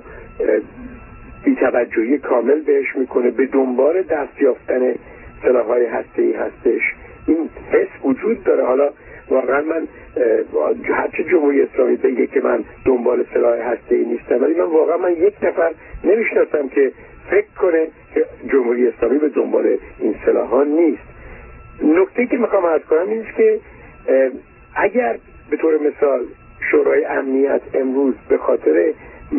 بی‌توجهی کامل بهش میکنه، به دنبال دست یافتن سلاح‌های هسته‌ای هستش. این حس وجود داره. حالا واقعا من هرچه جمهوری اسلامی بگه که من دنبال سلاح هسته‌ای نیستم، ولی من یک نفر نمیشناسم که فکر کنه که جمهوری اسلامی به دنبال این سلاح‌ها نیست. نکته که میخوام عرض کنم این است که اگر به طور مثال شورای امنیت امروز به خاطر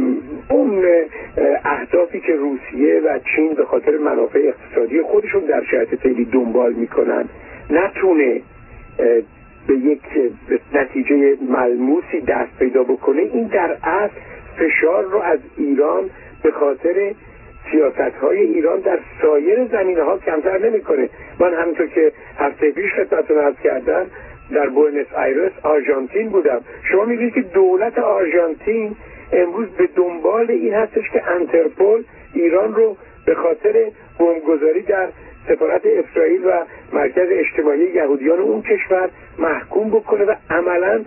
اون اهدافی که روسیه و چین به خاطر منافع اقتصادی خودشون در شرایط فعلی دنبال میکنن نتونه به یک نتیجه ملموسی دست پیدا بکنه، این در اصل فشار رو از ایران به خاطر سیاست‌های ایران در سایر زمینه‌ها کمتر نمی‌کنه. من همونطور که هفته پیش خدمتتون عرض کردم در بوئنوس آیرس آرژانتین بودم. شما می‌بینید که دولت آرژانتین امروز به دنبال این هستش که انترپول ایران رو به خاطر بمبگذاری در سفارت اسرائیل و مرکز اجتماعی یهودیان اون کشور محکوم بکنه و عملاً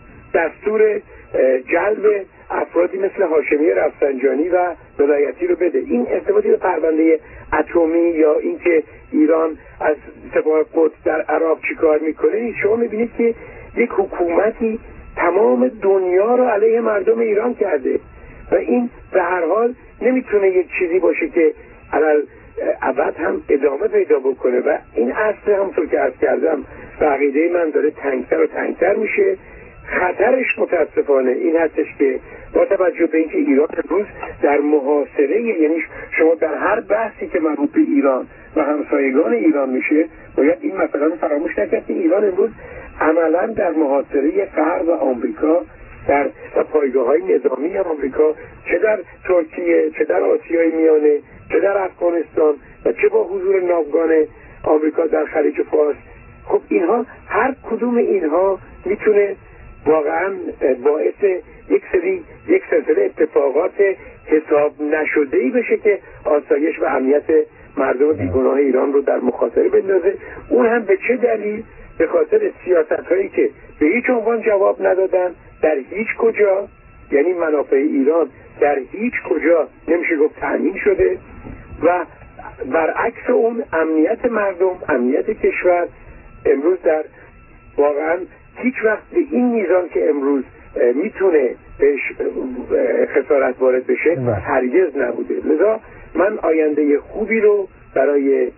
دستور جلب افرادی مثل هاشمی رفسنجانی و ولایتی رو بده. این ارتباطی به پرونده اتمی یا اینکه ایران از سپاه قدس در عراق چیکار میکنه، شما میبینید که یک حکومتی تمام دنیا رو علیه مردم ایران کرده و این به هر حال نمیتونه یک چیزی باشه که علل ابد هم ادامه پیدا بکنه و این اصل همونطور که عرض کردم به عقیده من داره تنگتر و تنگتر میشه. خطرش متاسفانه این هستش که با توجه به اینکه ایران امروز در محاصره، یعنی شما در هر بحثی که مربوط به ایران و همسایگان ایران میشه باید این مسئله رو فراموش نکرد که ایران امروز عملا در محاصره غرب و آمریکا در پایگاه‌های نظامی آمریکا، چه در ترکیه، چه در آسیای میانه، چه در افغانستان و چه با حضور ناوگان آمریکا در خلیج فارس. خب اینها هر کدوم اینها میتونه واقعا باعث یک سلسله اتفاقات حساب نشده‌ای بشه که آسایش و امنیت مردم بیگناه ایران رو در مخاطره بندازه. اون هم به چه دلیل؟ به خاطر سیاست‌هایی که به هیچ عنوان جواب ندادن در هیچ کجا، یعنی منافع ایران در هیچ کجا نمیشه گفت تأمین شده و برعکس اون امنیت مردم، امنیت کشور امروز در واقعا هیچ وقت به این میزان که امروز میتونه بهش خسارت وارد بشه هرگز نبوده. لذا من آینده خوبی رو برای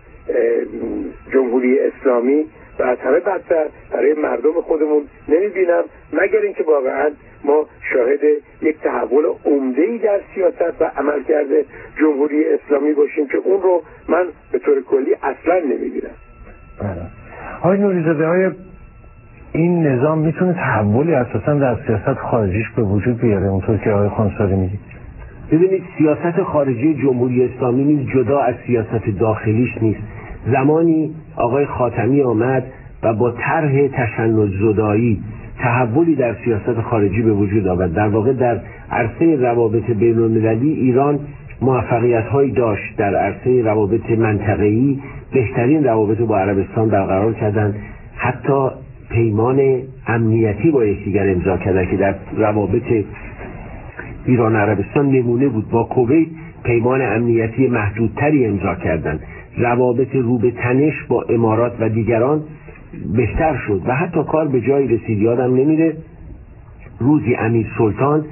جمهوری اسلامی و از همه بدتر برای مردم خودمون نمیبینم، مگر اینکه واقعا ما شاهد یک تحول عمده‌ای در سیاست و عملکرد جمهوری اسلامی باشیم که اون رو من به طور کلی اصلا نمیبینم. آقای نوریزاده، های این نظام میتونه تحولی اساسا در سیاست خارجیش به وجود بیاره اونطور که آقای خانساری میگه؟ ببینید سیاست خارجی جمهوری اسلامی نیز جدا از سیاست داخلیش نیست. زمانی آقای خاتمی آمد و با طرح تشنج‌زدایی تحولی در سیاست خارجی به وجود آورد. در واقع در عرصه روابط بین‌المللی ایران موفقیت‌هایی داشت. در عرصه روابط منطقه‌ای بهترین روابط با عربستان برقرار کردند، حتی پیمان امنیتی با یکدیگر امضا کردند که در روابط ایران عربستان نمونه بود. با کویت پیمان امنیتی محدودتری امضا کردند. روابط رو به تنش با امارات و دیگران بهتر شد و حتی کار به جایی رسید. یادم نمیره روزی امیر سلطان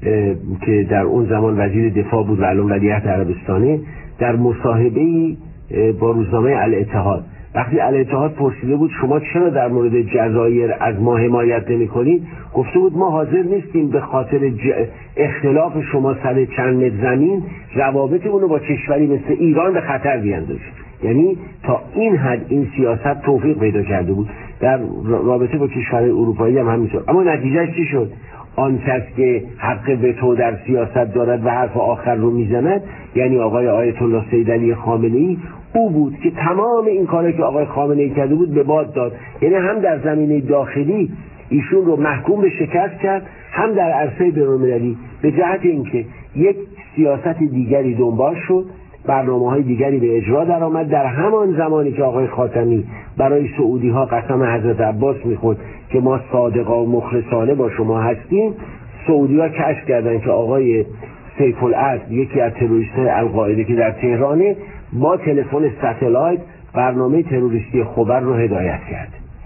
که در اون زمان وزیر دفاع بود و الان ولیعهد عربستانه، در مصاحبه‌ای با روزنامه الاتحاد وقتی الاتحاد پرسیده بود شما چرا در مورد جزایر از ما حمایت نمی‌کنید، گفته بود ما حاضر نیستیم به خاطر اختلاف شما سر چند متر زمین روابطمون رو با کشوری مثل ایران به خطر بیاندازیم. یعنی تا این حد این سیاست توفیق پیدا کرده بود. در رابطه با کشورهای اروپایی هم همینطور. اما نتیجهش چی شد؟ آن کس که حق وتو در سیاست دارد و حرف آخر رو میزند، یعنی آقای آیت الله سید علی خامنه‌ای، او بود که تمام این کاری که آقای خامنه‌ای کرده بود به باد داد. یعنی هم در زمینه داخلی ایشون رو محکوم به شکست کرد، هم در عرصه بین‌المللی به جهت اینکه یک سیاست دیگری دنبال شد، برنامه‌های دیگری به اجرا درآمد. در همان زمانی که آقای خاتمی برای سعودی‌ها قسم حضرت عباس می‌خورد که ما صادقا و مخلصانه با شما هستیم، سعودی‌ها کشف کردند که آقای سیف العدل، یکی از تروریست‌های القاعده که در تهرانه، با تلفن ستلایت برنامه تروریستی خبر رو هدایت کرد.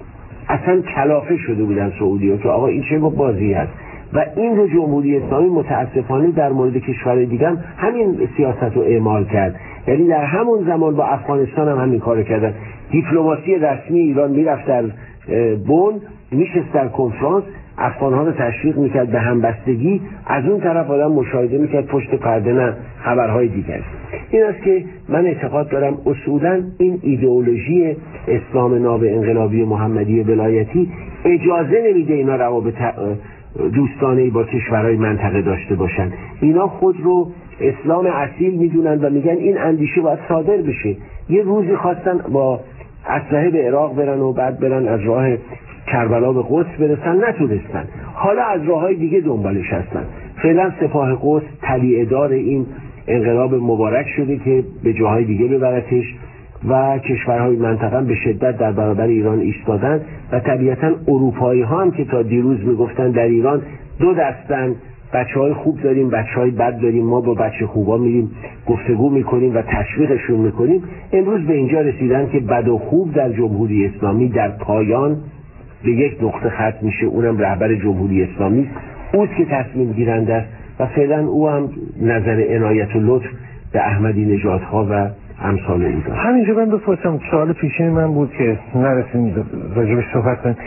اصلا کلافه شده بودن سعودی‌ها که آقا این چه بازی هست و این رو جمهوری اسلامی متاسفانه در مورد کشور دیگه هم همین سیاست رو اعمال کرد. یعنی در همون زمان با افغانستان هم همین کارو کردن. دیپلماسی رسمی ایران میرفت در بن، میشست در کنفرانس، افغان‌ها رو تشویق میکرد به همبستگی، از اون طرف آدم مشاهده میکرد پشت پرده نه خبرهای دیگر. این است که من اعتقاد دارم اصولاً این ایدئولوژی اسلام ناب انقلابی محمدی ولایتی اجازه نمیده اینا روابط دوستانه‌ای با کشورهای منطقه داشته باشن. اینا خود رو اسلام اصیل میدونن و میگن این اندیشه باید صادر بشه. یه روزی خواستن با اسلحه به عراق برن و بعد برن از راه کربلا به قدس برسن، نتونستن. حالا از راههای دیگه دنبالش هستن. فعلا سپاه قدس تلیعه‌دار این انقلاب مبارک شده که به جاهای دیگه ببرتش و کشورهای منطقه به شدت در برابر ایران ایستادن و طبیعتا اروپایی ها هم که تا دیروز میگفتن در ایران دو دستن، بچه‌های خوب داریم بچه‌های بد داریم، ما با بچه خوبا میریم گفتگو میکنیم و تشویقشون میکنیم، امروز به اینجا رسیدن که بد و خوب در جمهوری اسلامی در پایان به یک نقطه ختم میشه. اونم رهبر جمهوری اسلامی اوست که تصمیم گیرنده است و فعلا او هم نظر عنایت و لطف به احمدی نژادها و امثال این دارد. همینجا من بپرسم، سوال پیشین من بود که نرسیم راجبش صحبت کنیم.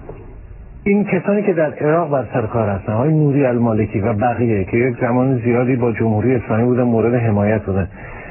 این کسانی که در عراق بر سر کار هستن، های نوری المالکی و بقیه که یک زمان زیادی با جمهوری اسلامی بودن، مورد حمایت بودن،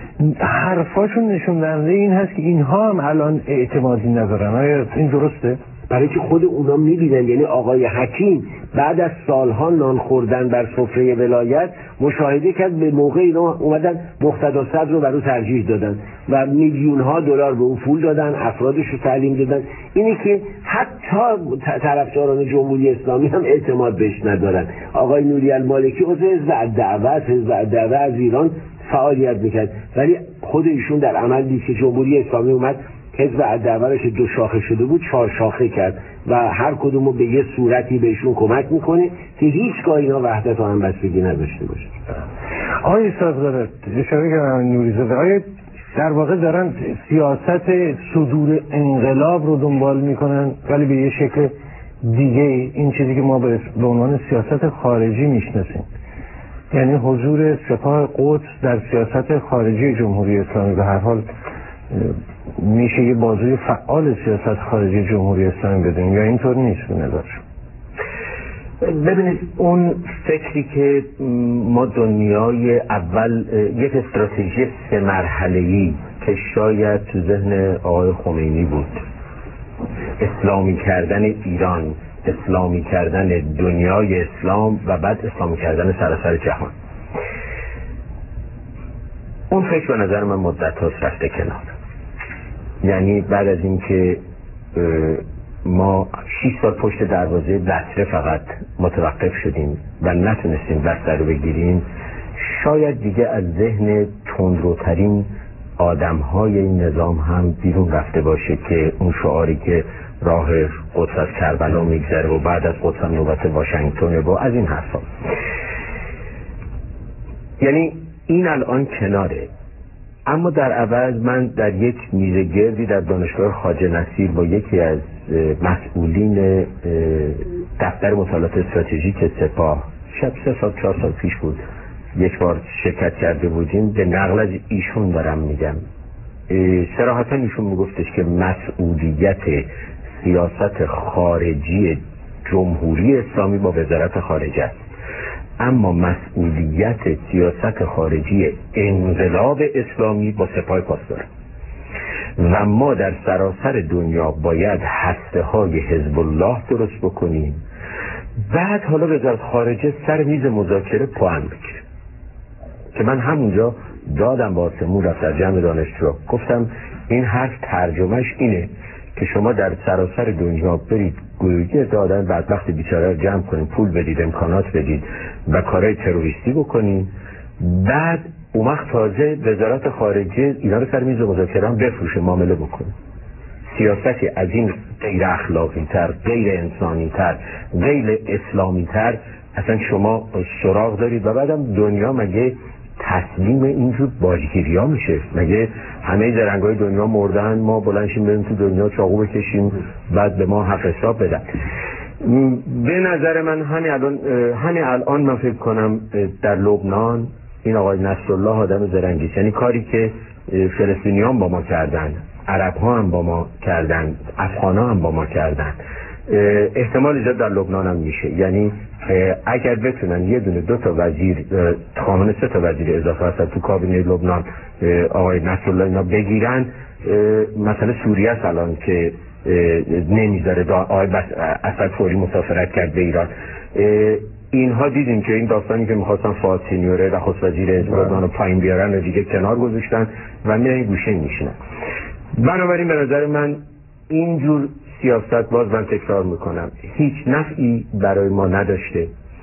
حرفاشون نشون دهنده این هست که اینها هم الان اعتمادی ندارن. آیا این درسته؟ برای که خود اونا میبینن. یعنی آقای حکیم بعد از سالها نان خوردن بر سفره ولایت مشاهده کرد به موقع اینا اومدن مقتدا صدر رو برای ترجیح دادن و میلیون ها دلار به اون پول دادن، افرادش رو تعلیم دادن. اینی که حتی طرفداران جمهوری اسلامی هم اعتماد بهش ندارن. آقای نوری المالکی عضو حزب الدعوه از ایران فعالیت میکرد، ولی خود ایشون در عمل دید که جمهوری اسلامی اومد حزب الدعوه که دو شاخه شده بود 4 شاخه کرد و هر کدومو به یه صورتی بهشون کمک میکنه که هیچگاه اینا وحدت و همبستگی نداشته باشه. آقای صادق‌زاده اشاره کردن نوری‌زاده، آیا در واقع دارن سیاست صدور انقلاب رو دنبال میکنن ولی به یه شکل دیگه، این چیزی که ما به عنوان سیاست خارجی میشناسیم، یعنی حضور سپاه قدس در سیاست خارجی جمهوری اسلامی به هر حال میشه یه بازوی فعال سیاست خارجی جمهوری اسلامی بدونیم یا اینطور نیست به نظرشون؟ ببینید اون فکری که ما دنیای اول یک استراتژی 3 مرحله‌ای که شاید تو ذهن آقای خمینی بود اسلامی کردن ایران، اسلامی کردن دنیای اسلام و بعد اسلامی کردن سراسر جهان. اون فکر به نظر من مدت هاست رفته کنار. یعنی بعد از اینکه ما 6 سال پشت دروازه بصره فقط متوقف شدیم و نتونستیم بصره رو بگیریم، شاید دیگه از ذهن تندروترین آدم‌های این نظام هم بیرون رفته باشه که اون شعاری که راه قدس از کربلا میگذره و بعد از قدس نوبت واشنگتن و از این حرفا. یعنی این الان کناره. اما در عوض من در یک میزه گردی در دانشگاه خواجه نصیر با یکی از مسئولین دفتر مطالعات استراتژیک سپاه، شب 3 سال 4 سال پیش بود، یک بار شرکت کرده بودیم. به نقل از ایشون دارم میگم، صراحتا ایشون میگفتش که مسئولیت سیاست خارجی جمهوری اسلامی با وزارت خارجه است، اما مسئولیت سیاست خارجی انقلاب اسلامی با سپاه پاسدار و ما در سراسر دنیا باید هسته های حزب الله درست بکنیم. بعد حالا وزارت خارجه سر میز مذاکره پاهن بگیره. که من همونجا دادم با آسمون رفت در جمع دانشجو، گفتم این حرف ترجمهش اینه که شما در سراسر دنیا برید گروهی دادن بدبخت بیچاره رو جمع کنید، پول بدید، امکانات بدید و کارهای تروریستی بکنید، بعد اون وقت تازه وزارت خارجه اینا رو سر میز مذاکره هم بفروشه، معامله بکنه. سیاستی از این غیر اخلاقی تر، غیر انسانی تر، غیر اسلامی تر اصلا شما سراغ دارید؟ و بعدم دنیا مگه تسلیم اینجور باجگیری ها میشه؟ مگه همه زرنگای دنیا مردن ما بلنشیم بریم تو دنیا چاقو بکشیم بعد به ما حق حساب بدن؟ به نظر من همین الان من فکر کنم در لبنان این آقای نصرالله آدم زرنگیست. یعنی کاری که فلسطینیان با ما کردن، عرب ها هم با ما کردن، افغان ها هم با ما کردن، احتمال ایجاد در لبنان هم میشه. یعنی اگر بتونن یه دونه 2 تا وزیر، کاملا 3 تا وزیر اضافه هستن تو کابینه لبنان، آقای نصرالله اینا بگیرن، مثلا سوریه است الان که نمیذاره آقای اسد فوری مسافرت کرد به ایران. اینها دیدیم که این داستانی که میخواستن فؤاد سینیوره و خست وزیر لبنان رو پایین بیارن و دیگه کنار گذاشتن و میرن گوشه میشینن. بنابراین به نظر من اینجور سیاست، باز من تکرار میکنم، هیچ نفعی برای ما نداشته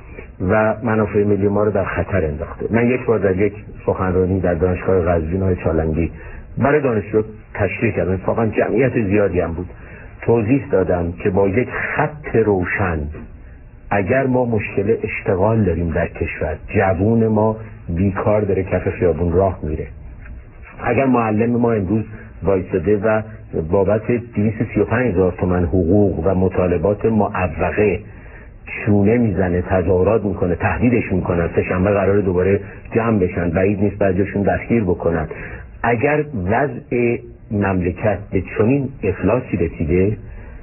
و منافع ملی ما رو در خطر انداخته. من یک بار در یک سخنرانی در دانشگاه قزوین های چالنگی برای دانشجو تشریح کردم، اتفاقا جمعیت زیادی هم بود، توضیح دادم که با یک خط روشن اگر ما مشکل اشتغال داریم در کشور، جوون ما بیکار داره کف خیابون راه میره، اگر معلم ما امروز وایساده و بابت 235,000 تومان حقوق و مطالبات معوقه شونه میزنه، تظاهرات میکنه، تهدیدش میکنن، سه‌شنبه قراره دوباره جمع بشن، بعید نیست بعضیشون دستگیر بکنن، اگر وضع مملکت به چنین افلاسی رسیده،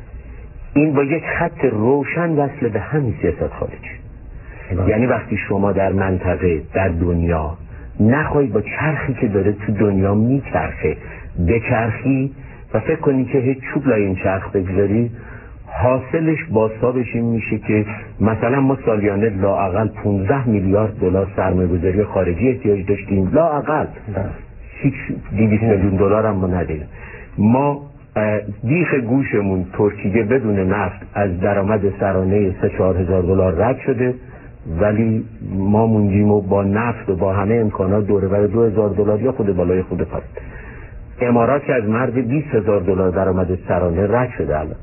این با یک خط روشن وصل به همین سیاست خارجی. یعنی وقتی شما در منطقه، در دنیا نخواهید با چرخی که داره تو دنیا میچرخه بچرخی و فکر کنی که هیچ چوب لای این چرخ بگذاری، حاصلش بازتابش این میشه که مثلا ما سالیانه لااقل 15 میلیارد دلار سرمایه‌گذاری خارجی احتیاج داشتیم، لااقل هیچ 200 میلیون دلار هم ما نداریم. ما بیخ گوشمون ترکیه بدون نفت از درآمد سرانه 3-4 هزار دلار رد شده، ولی ما موندیم و با نفت و با همه امکانات دوره بر 2000 دلار یا خود بالای خود پاست. امارات که از مرد 20,000 دلار درآمد سرانه رد شده الان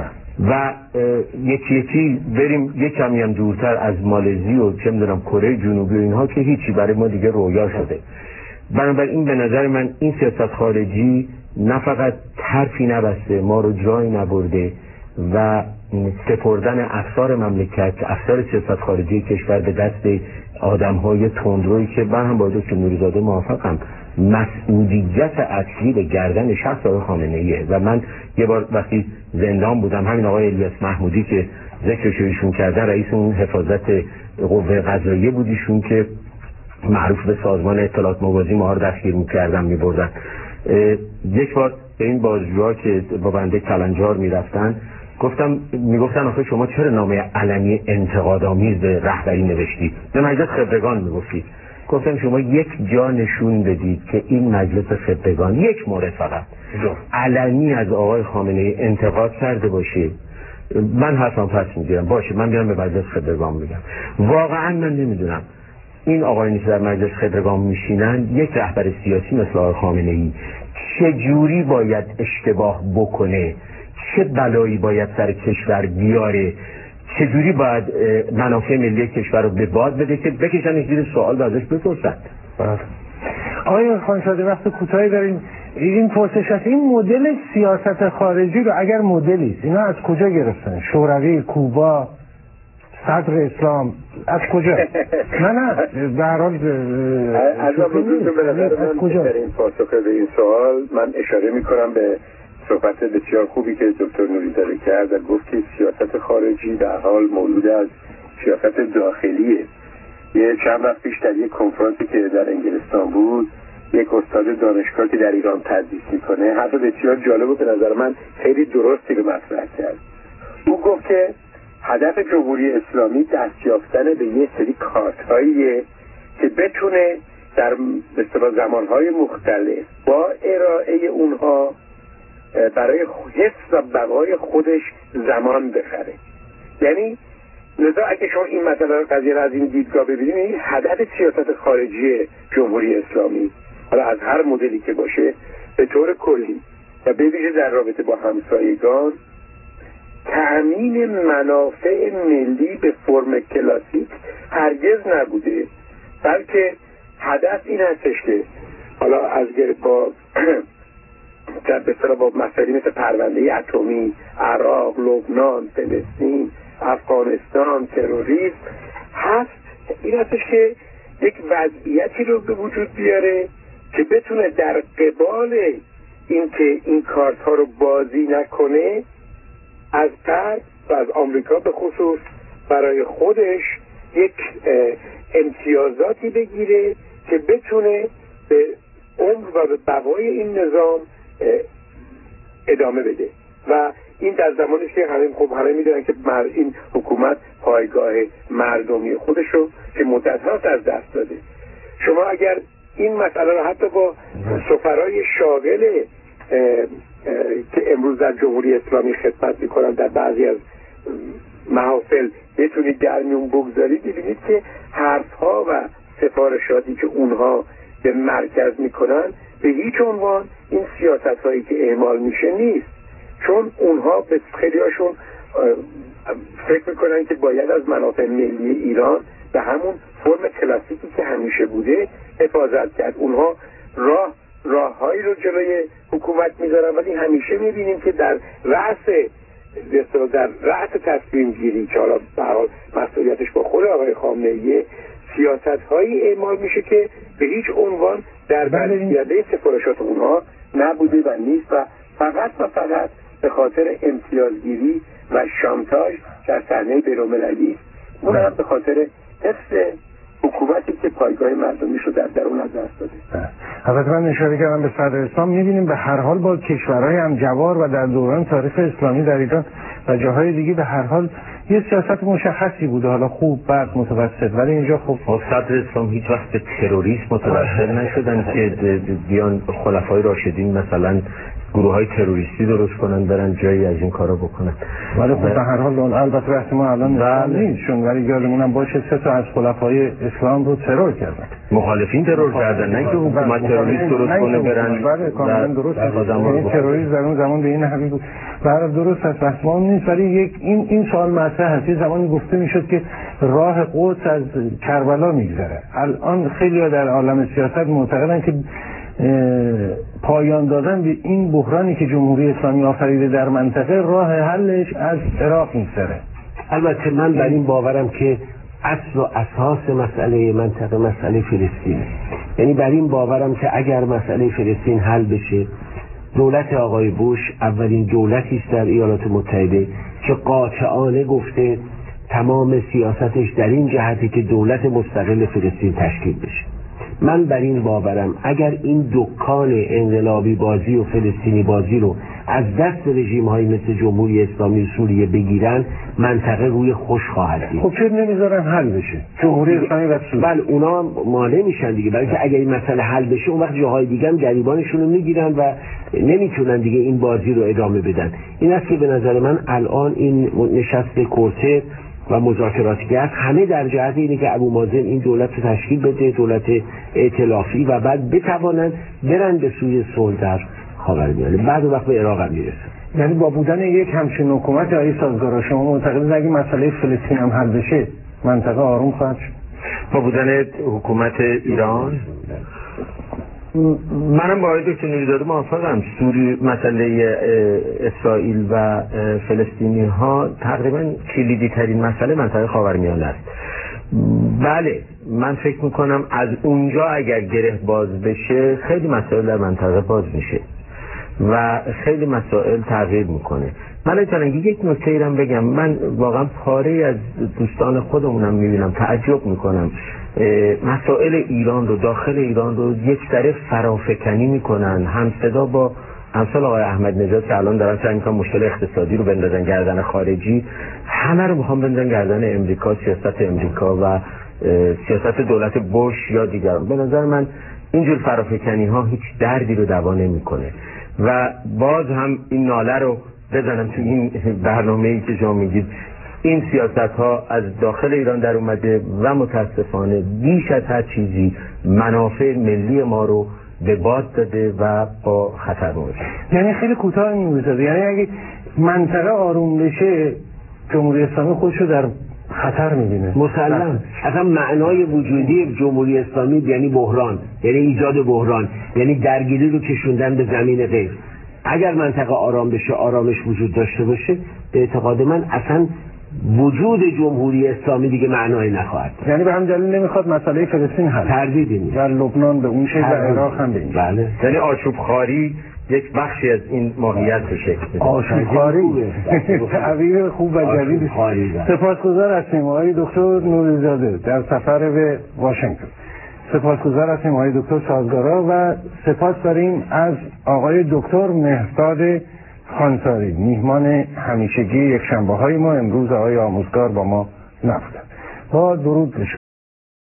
و یکی بریم یک کمی هم دورتر از مالزی و چه میدونم کره جنوبی و اینها که هیچی برای ما دیگه رویا شده. بنابراین به نظر من این سیاست خارجی نه فقط حرفی نبسته، ما رو جایی نبرده و سپردن افسار مملکت، افسار سیاست خارجی کشور به دست آدم‌های تندرویی که من هم با دکتر نوری‌زاده موافقم، مسئولیت اصلی به گردن شخص آقای خامنه‌ایه. و من یه بار وقتی زندان بودم، همین آقای الیاس محمودی که ذکرش ایشون کردن، رئیس اون حفاظت قوه قضاییه بود ایشون که معروف به سازمان اطلاعات موازی، ما رو دستگیر می‌کردن می‌بردن. یک بار به این بازجوها که با بنده کلنجار میرفتن میگفتن آخه شما چرا نامه علنی انتقادآمیز به رهبری نوشتی؟ به مجلس خبرگان میگفتید. گفتم شما یک جا نشون بدید که این مجلس خبرگان یک مورد فقط علنی از آقای خامنه ای انتقاد کرده باشه، من حرفم پس میگیرم، باشه من میرم به مجلس خبرگان میگم. واقعا من نمیدونم این آقایانی که در مجلس خبرگان میشینن، یک رهبر سیاسی مثل آقای خامنه ای چه جوری باید اشتباه بکنه، چه بلایی باید سر کشور بیاره، چه جوری باید منافع ملی کشور رو به باد بده که بکشن زیر سوال و ازش بپرسن. آقای خانشاده وقت کوتاهی داریم، این پرسش هست، این مدل سیاست خارجی رو اگر مدلی است اینا از کجا گرفتن؟ شوروی، کوبا، صدر اسلام، از کجا؟ نه به هر حال از من کجا؟ در این پاسخ به این سوال من اشاره میکنم به صحبت بسیار خوبی که دکتر نوری‌زاده کرد و گفت که سیاست خارجی در حال مولود از سیاست داخلیه. یه چند وقت پیش در یک کنفرانسی که در انگلستان بود، یک استاد دانشگاه که در ایران تدریس میکنه حرف بسیار جالب و به نظر من خیلی درستی رو مطرح کرد. او گفت که هدف جمهوری اسلامی دست یافتن به یه سری کارت‌هاییه که بتونه در مثلا زمانهای مختلف با ارائه اونها برای حفظ و بقای خودش زمان بخره. یعنی لذا اگه شما این مسئله قضیه را از این دیدگاه ببینید، این هدف سیاست خارجی جمهوری اسلامی حالا از هر مدلی که باشه به طور کلی و به ویژه در رابطه با همسایگان تأمین منافع ملی به فرم کلاسیک هرگز نبوده، بلکه هدف این هستش که حالا از با با مسائلی مثل پرونده اتمی، عراق، لبنان، فلسطین، افغانستان، تروریسم هست، این هستش که یک وضعیتی رو به وجود بیاره که بتونه در قبال اینکه این کارت ها رو بازی نکنه از غرب و از آمریکا به خصوص برای خودش یک امتیازاتی بگیره که بتونه به عمر و به بقای این نظام ادامه بده. و این در زمانی که همه میدونن که این حکومت پایگاه مردمی خودش رو که مدت‌هاست از دست داده. شما اگر این مسئله رو حتی با سفرای شاغل که امروز در جمهوری اسلامی خدمت میکنن در بعضی از محافل بتونید در میون بگذارید، ببینید که حرفها و سفارشاتی که اونها به مرکز میکنن به هیچ عنوان این سیاست هایی که اعمال میشه نیست، چون اونها به خیلی هاشون فکر میکنن که باید از منافع ملی ایران به همون فرم کلاسیکی که همیشه بوده حفاظت کرد. اونها راههایی رو جلوی حکومت میذارن، ولی همیشه میبینیم که در رأس تصمیم گیری که حالا به هر حال مسئولیتش با خود آقای خامنه ای، سیاست هایی اعمال میشه که به هیچ عنوان در برگرده سفارشات اونها نبوده و نیست و فقط به خاطر امتیازگیری و شانتاژ در صحنه بین‌المللی، اون هم به خاطر حفظ حکومتی که پایگاه مردمی شو در درون از دست داده. البته من اشاره کردم به صدر اسلام، می‌بینیم به هر حال با کشورهای همجوار و در دوران تاریخ اسلامی در ایران و جاهای دیگه به هر حال یه سیاست مشخصی بوده، حالا خوب بد متوسط، ولی اینجا خب صدر اسلام هیچ وقت به تروریسم متوسل نشدن که بیان خلفای راشدین مثلا گروه های تروریستی درست کنن برن جایی از این کارا بکنن. ولی خب به هر حال البته وقت ما الان نیستشون، ولی یادمونم باشه 3 تا از خلفای اسلام رو ترور کردن، مخالفین ترور کردن، نه که حکومت تروریست درست کنه برن. بله کاملا درست است. تروریسم در اون زمان به این حقیقت بود. برای درست است وقت ما نیست، ولی این سوال مطرح هست. یه زمانی گفته میشد که راه قدس از کربلا میگذره. الان خیلی در عالم سیاست معتقدن که پایان دادن به این بحرانی که جمهوری اسلامی آفریده در منطقه راه حلش از عراق میگذره. البته من بر این باورم که اصل و اساس مسئله منطقه مسئله فلسطینه. یعنی بر این باورم که اگر مسئله فلسطین حل بشه، دولت آقای بوش اولین دولتی است در ایالات متحده که قاطعانه گفته تمام سیاستش در این جهتی که دولت مستقل فلسطین تشکیل بشه. من بر این باورم اگر این دکان انقلابی بازی و فلسطینی بازی رو از دست رژیم های مثل جمهوری اسلامی سوریه بگیرن، منطقه روی خوش خواهد دید. خب چرا نمیذارن حل بشه جمهوری اسلامی و سوریه؟ بله اونا مانع میشن دیگه، بلکه اگر این مسئله حل بشه اون وقت جاهای دیگه هم گریبانشون رو میگیرن و نمیتونن دیگه این بازی رو ادامه بدن. این است که به نظر من الان این نشست کورتر و مذاکراتی که هست همه در جهت اینه که ابو مازن این دولت رو تشکیل بده، دولت ائتلافی، و بعد بتوانن برن به سوی صلح در خاورمیانه، بعد وقت به عراق هم میرسن. یعنی با بودن یک همچین حکومت آقای سازگارا شما معتقدید اگه مسئله فلسطین هم حل بشه منطقه آروم خواهد شد؟ با بودن حکومت ایران منم با آقای دکتر نوری‌زاده موافقم. مسئله اسرائیل و فلسطینی ها تقریبا کلیدی ترین مسئله منطقه خاورمیانه است. بله من فکر میکنم از اونجا اگر گره باز بشه خیلی مسائل در منطقه باز میشه و خیلی مسائل تغییر میکنه. من یک نکته ایرم بگم، من واقعا پاره از دوستان خودمونم میبینم تعجب میکنم مسائل ایران رو، داخل ایران رو یک سره فرافکنی میکنن، همصدا با امثال آقای احمد نژاد که الان دارن سعی میکنن مشکل اقتصادی رو بندازن گردن خارجی، همه رو میخوان بندازن گردن امریکا، سیاست امریکا و سیاست دولت بوش یا دیگران. به نظر من اینجور فرافکنی ها هیچ دردی رو دوا نمیکنه و باز هم این ناله رو بزنم تو این برنامه‌ای که شما میگید، این سیاست ها از داخل ایران در اومده و متاسفانه بیش از هر چیزی منافع ملی ما رو به باد داده و با خطر مواجه. یعنی خیلی کوتاه میگذاره، یعنی اگه منطقه آروم بشه جمهوری اسلامی خودش رو در خطر میبینه. مسلم اصلا معنای وجودی جمهوری اسلامی یعنی بحران، یعنی ایجاد بحران، یعنی درگیری رو کشوندن به زمین غیر. اگر منطقه آرام بشه، آرامش وجود داشته باشه، به اعتقاد من اصلا وجود جمهوری اسلامی دیگه معنایی نخواهد. یعنی به هم دلیل نمیخواد مسئله فلسطین حل، تردیدی نیست، و لبنان به اون شکل و عراق هم به این. بله. یعنی آشوب خواری یک بخشی از این ماهیت شکل میده. آشوب خواری تعبیر خوب و جدید. سپاسگزار هستیم آقای دکتر نوری‌زاده در سفر به واشنگتن. سپاسگزار هستیم آقای دکتر سازگارا و سپاس داریم از آقای دکتر مهرداد خانساری، میهمان همیشگی یک شنبه های ما. امروز آقای آموزگار با ما نبودند. با درود به شما.